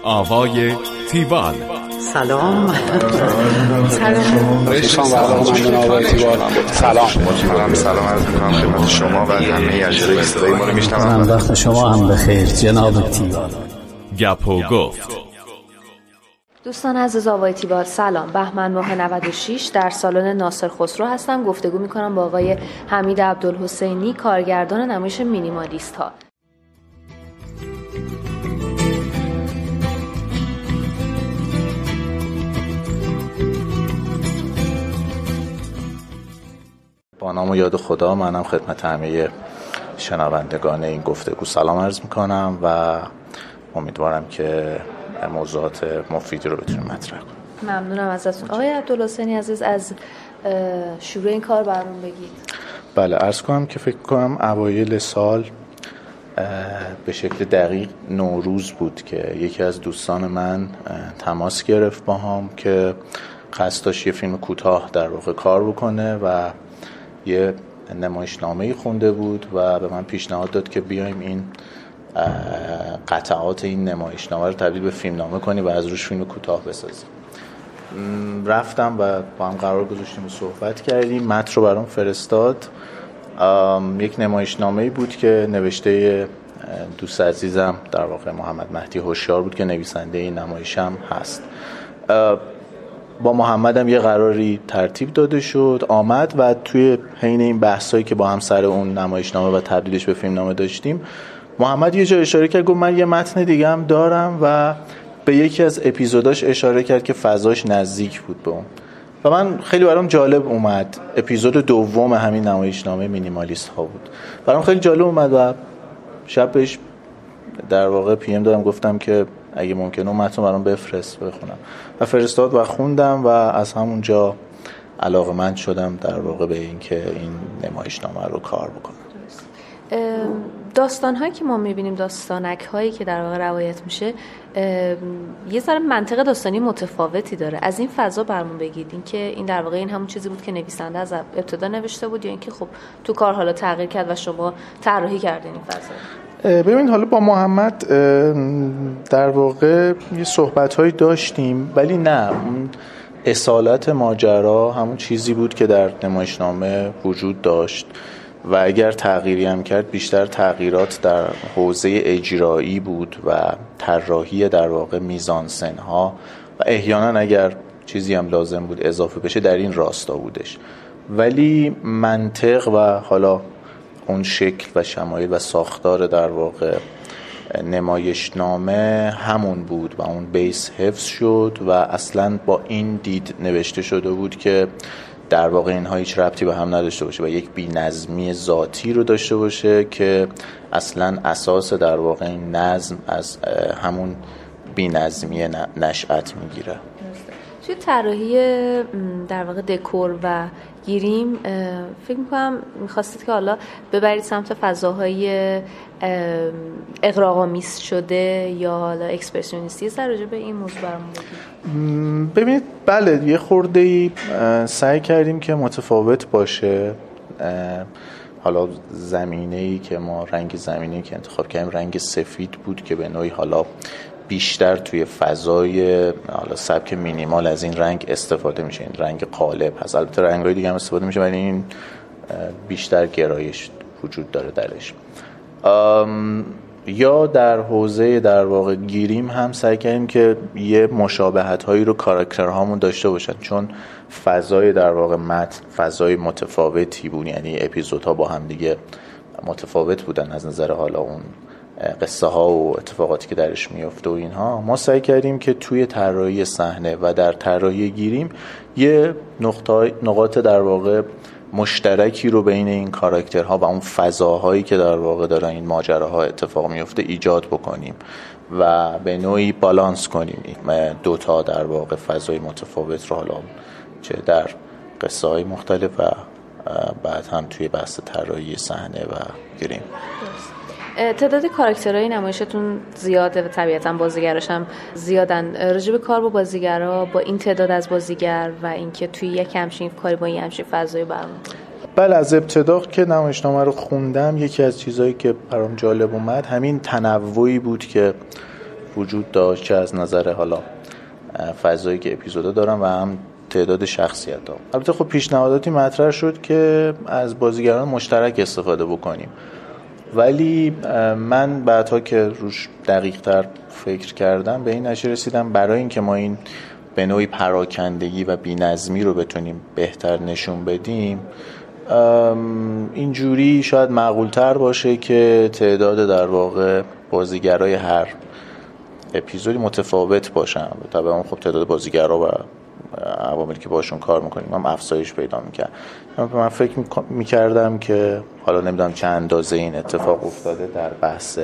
آقای تیوال. سلام. سلام عرض می‌کنم خدمت شما و همه اجرای صدای ما رو میشنوم. وقت شما هم بخیر جناب تیوال. گپ و گفت. دوستان عزیز آقای تیوال سلام. بهمن ماه 96 در سالن ناصر خسرو هستم. گفتگو میکنم با آقای حمید عبدالحسینی، کارگردان نمایش مینیمالیست ها. با نام و یاد خدا، منم خدمت همه شنوندگان این گفتگو سلام عرض میکنم و امیدوارم که موضوعات مفیدی رو بتونیم مطرح کنیم. ممنونم ازتون. آقای عبدالحسینی عزیز، از شروع این کار برامون بگید. بله، عرض کنم که فکر کنم اوایل سال به شکل دقیق نوروز بود که یکی از دوستان من تماس گرفت با هم که قصد داشت یه فیلم کوتاه در واقع کار بکنه و یه نمایشنامه‌ای خونده بود و به من پیشنهاد داد که بیایم این قطعات این نمایشنامه رو تبدیل به فیلمنامه کنیم و از روش فیلم کوتاه بسازیم. رفتم و با هم قرار گذاشتیم و صحبت کردیم. متن رو برام فرستاد. یک نمایشنامه‌ای بود که نوشته دوست عزیزم در واقع محمد مهدی هوشیار بود که نویسنده این نمایشم هست. با محمدم یه قراری ترتیب داده شد، آمد و توی حین این بحثایی که با هم سر اون نمایشنامه و تبدیلش به فیلمنامه داشتیم، محمد یه جا اشاره کرد، گفت من یه متن دیگه هم دارم و به یکی از اپیزوداش اشاره کرد که فضاش نزدیک بود به اون و من خیلی برام جالب اومد. اپیزود دوم همین نمایشنامه مینیمالیست ها بود. برام خیلی جالب اومد و شب بهش در واقع پی ام دادم، گفتم که اگه ممکنه اون متن برام بفرست بخونم و فرستاد و خوندم و از همونجا علاقه‌مند شدم در واقع به این که این نمایشنامه رو کار بکنم. داستان‌هایی که ما می‌بینیم، داستانک‌هایی که در واقع روایت میشه، یه ذره منطق داستانی متفاوتی داره. از این فضا برامون بگید، این که این در واقع این همون چیزی بود که نویسنده از ابتدا نوشته بود یا اینکه خب تو کار حالا تغییر کرد و شما طراحی کردین این فضا؟ ببین، حالا با محمد در واقع یه صحبت‌هایی داشتیم، ولی نه، اون اصالت ماجرا همون چیزی بود که در نمایشنامه وجود داشت و اگر تغییری هم کرد بیشتر تغییرات در حوزه اجرایی بود و طراحی در واقع میزانسن‌ها و احیانا اگر چیزی هم لازم بود اضافه بشه در این راستا بودش، ولی منطق و حالا اون شکل و شمایل و ساختار در واقع نمایشنامه همون بود و اون بیس حفظ شد و اصلا با این دید نوشته شده بود که در واقع اینها هیچ ربطی به هم نداشته باشه و یک بی‌نظمی ذاتی رو داشته باشه که اصلا اساس در واقع این نظم از همون بی‌نظمی نشأت میگیره. توی طراحی در واقع دکور و گیریم فکر میکنم میخواستید که حالا ببرید سمت فضاهای اغراق‌آمیز شده یا حالا اکسپرسیونیستی. سر راجع به این موضوع برامون بگید. ببینید، بله، یه خورده‌ای سعی کردیم که متفاوت باشه. حالا زمینه‌ای که ما رنگ زمینه‌ای که انتخاب کردیم رنگ سفید بود که به نوعی حالا بیشتر توی فضای حالا سبک مینیمال از این رنگ استفاده میشه. این رنگ قالب هست، البته رنگ‌های دیگه هم استفاده میشه ولی این بیشتر گرایش وجود داره درش. یا در حوزه در واقع گیریم هم سعی کردیم که یه مشابهت‌هایی رو کاراکترهامون داشته باشن، چون فضای در واقع متن فضای متفاوتی بود، یعنی اپیزودها با هم دیگه متفاوت بودن از نظر حالا اون قصه ها و اتفاقاتی که درش میفته و اینها. ما سعی کردیم که توی طراحی صحنه و در طراحی گیریم یه نقاط در واقع مشترکی رو بین این کاراکترها و اون فضاهایی که در واقع دارن این ماجراها اتفاق میفته ایجاد بکنیم و به نوعی بالانس کنیم دوتا در واقع فضای متفاوت رو، حالا چه در قصه های مختلف و بعد هم توی بحث طراحی صحنه و گیریم. تعداد کاراکترهای نمایشتون زیاده و طبیعتاً بازیگراش هم زیادن. راجع به کار با بازیگرا، با این تعداد از بازیگر و اینکه توی یک همچین کاری با این همچین فضایی برام. بله، از ابتدا که نمایشنامه رو خوندم یکی از چیزایی که برام جالب اومد همین تنوعی بود که وجود داشت، چه از نظر حالا فضایی که اپیزودا دارن و هم تعداد شخصیت‌ها. البته خب پیشنهاداتی مطرح شد که از بازیگران مشترک استفاده بکنیم، ولی من بعدها که روش دقیق‌تر فکر کردم به این نتیجه رسیدم برای اینکه ما این به نوعی پراکندگی و بی‌نظمی رو بتونیم بهتر نشون بدیم، اینجوری شاید معقول‌تر باشه که تعداد در واقع بازیگرای هر اپیزودی متفاوت باشن. طبعا خب تعداد بازیگرا و عواملی که باشون کار میکنیم هم افزایش پیدا میکنه. من فکر میکردم که حالا نمیدونم چه اندازه این اتفاق افتاده در بحث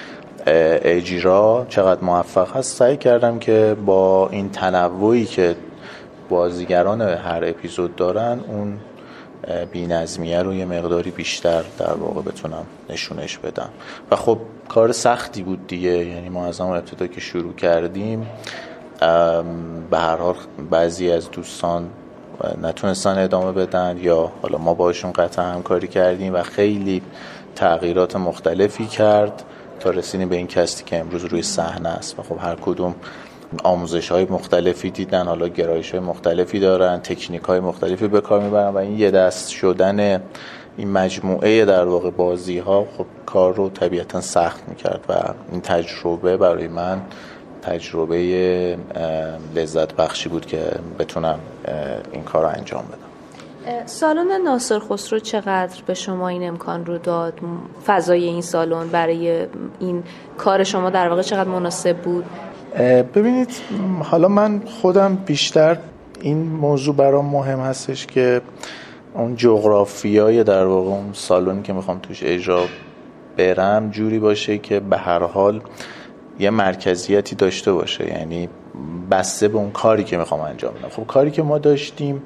اجرا چقدر موفق هست، سعی کردم که با این تنوعی که بازیگران هر اپیزود دارن اون بی‌نظمیه رو یه مقداری بیشتر در واقع بتونم نشونش بدم. و خب کار سختی بود دیگه، یعنی ما از همون ابتدا که شروع کردیم به هر حال بعضی از دوستان نتونستن ادامه بدن یا حالا ما باشون قطعا همکاری کردیم و خیلی تغییرات مختلفی کرد تا رسیدیم به این کستی که امروز روی صحنه است. و خب هر کدوم آموزش‌های مختلفی دیدن، حالا گرایش‌های مختلفی دارن، تکنیک‌های مختلفی به کار میبرن و این یه دست شدن این مجموعه در واقع بازی‌ها خب کار رو طبیعتاً سخت می‌کرد و این تجربه برای من تجربه لذت بخشی بود که بتونم این کار رو انجام بدم. سالن ناصر خسرو چقدر به شما این امکان رو داد؟ فضای این سالن برای این کار شما در واقع چقدر مناسب بود؟ ببینید، حالا من خودم بیشتر این موضوع برام مهم هستش که اون جغرافیای در واقع اون سالونی که میخوام توش اجرا برم جوری باشه که به هر حال یه مرکزیتی داشته باشه، یعنی بسته به اون کاری که میخوام انجام بدم. خب کاری که ما داشتیم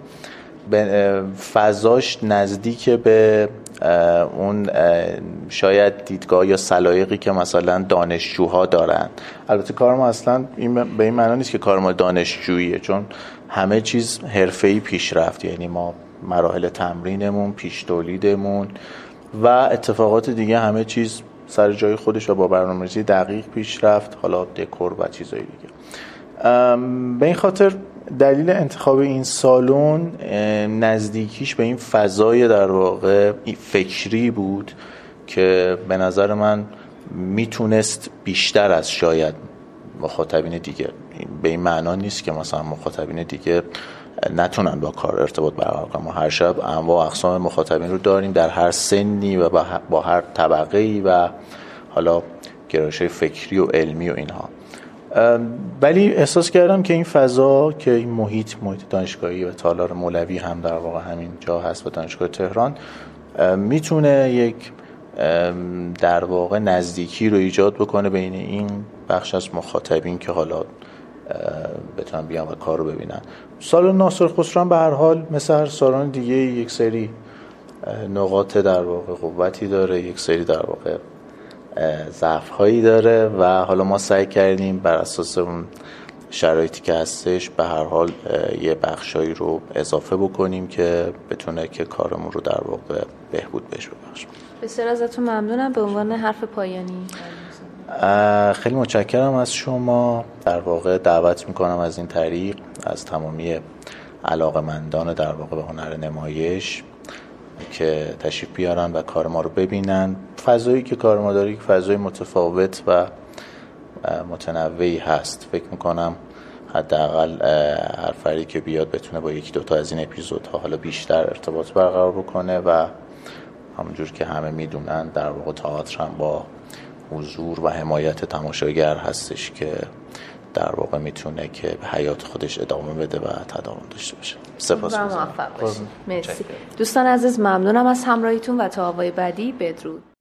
فضاش نزدیک به اون شاید دیدگاه یا سلایقی که مثلا دانشجوها دارن. البته کار ما اصلا به این معنی نیست که کار ما دانشجوییه، چون همه چیز حرفه‌ای پیش رفت، یعنی ما مراحل تمرینمون، پیش تولیدمون و اتفاقات دیگه همه چیز سر جای خودش و با برنامه‌ریزی دقیق پیش رفت، حالا دکور و چیزای دیگه. به این خاطر دلیل انتخاب این سالن نزدیکیش به این فضای در واقع فکری بود که به نظر من میتونست بیشتر از شاید مخاطبین دیگه، به این معنا نیست که مثلا مخاطبین دیگه نتونن با کار ارتباط برقرار کنن. ما هر شب انواع اقسام مخاطبین رو داریم در هر سنی و با هر طبقه‌ای و حالا گرایش‌های فکری و علمی و اینها، ولی احساس کردم که این فضا، که این محیط دانشگاهی و تالار مولوی هم در واقع همین جا هست و دانشگاه تهران، میتونه یک در واقع نزدیکی رو ایجاد بکنه بین این بخش از مخاطبین که حالا بتونن بیان و کار رو ببینن. سالن ناصر خسرو به هر حال مثل هر سالن دیگه یک سری نقاط در واقع قوتی داره، یک سری در واقع ضعف‌هایی داره و حالا ما سعی کردیم بر اساس اون شرایطی که هستش به هر حال یه بخشایی رو اضافه بکنیم که بتونه که کارمون رو در واقع بهبود بهش ببخشه. بسیار ازتون ممنونم. به عنوان حرف پایانی خیلی متشکرم از شما. در واقع دعوت میکنم از این طریق از تمامی علاقه‌مندان در واقع به هنر نمایش که تشریف بیارن و کار ما رو ببینن. فضایی که کار ما داره یک فضای متفاوت و متنوعی هست. فکر میکنم حداقل هر فردی که بیاد بتونه با یکی دوتا از این اپیزودها حالا بیشتر ارتباط برقرار بکنه و همونجور که همه میدونن در واقع تئاتر هم با حضور و حمایت تماشاگر هستش که در واقع میتونه که به حیات خودش ادامه بده و تداوم داشته باشه. سپاسگزارم. موفق باشید. مرسی. دوستان عزیز ممنونم از همراهیتون و تا آوای بعدی بدرود.